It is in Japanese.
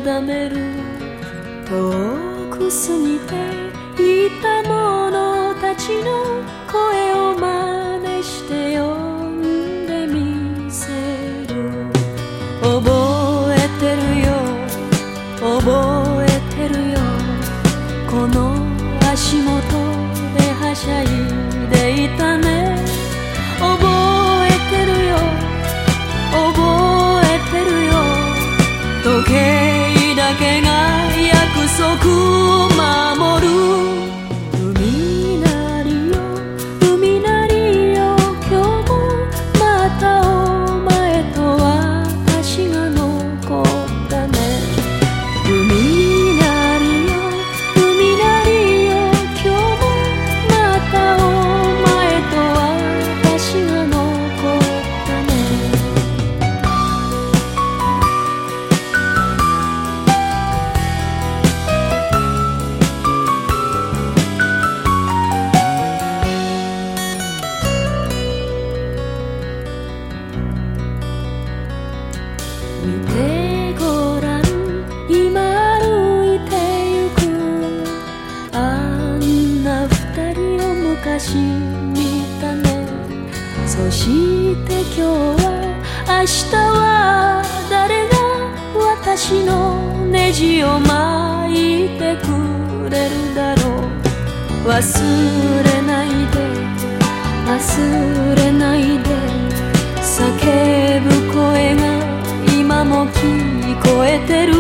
だめる遠く過ぎていた者たちの声を真似して呼んでみせる。覚えてるよ覚えてるよ、この足元ではしゃいでいたね。覚えてるよ覚えてるよ、時計だけが約束を守る。海なりよ海なりよ、今日もまたお前と私が残ったね。海なりよ海なりよ、今日もまたお前と私が残ったね。見てごらん今歩いてゆく、あんな二人を昔見たね。そして今日は明日は誰が私のネジを巻いてくれるだろう。忘れないで忘れないで、叫ぶ声が今も聞こえてる。